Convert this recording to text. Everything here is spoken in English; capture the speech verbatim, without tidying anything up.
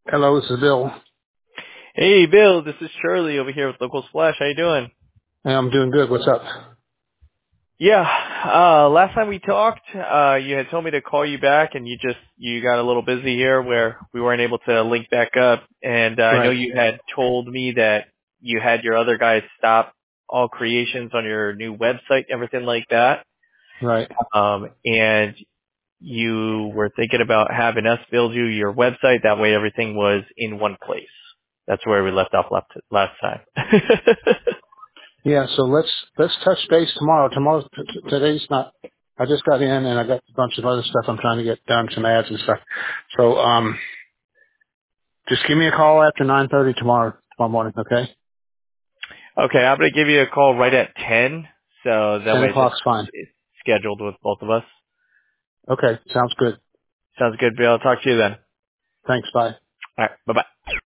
Hello, this is Bill. Hey, Bill, this is Charlie over here with Local Splash. How you doing? Hey, I'm doing good. What's up? Yeah, uh, last time we talked, uh, you had told me to call you back and you just, you got a little busy here where we weren't able to link back up. And uh, I know Right, you had told me that you had your other guys stop all creations on your new website, everything like that. right. Um, and you were thinking about having us build you your website. That way everything was in one place. That's where we left off last, last time. Yeah, so let's let's touch base tomorrow. Tomorrow, t- t- today's not. I just got in and I got a bunch of other stuff I'm trying to get done, some ads and stuff. So, um, just give me a call after nine thirty tomorrow tomorrow morning, okay? Okay, I'm gonna give you a call right at ten, so that Ten way it's just o'clock's fine. it's scheduled with both of us. Okay, sounds good. Sounds good, Bill. I'll talk to you then. Thanks. Bye. All right, bye bye.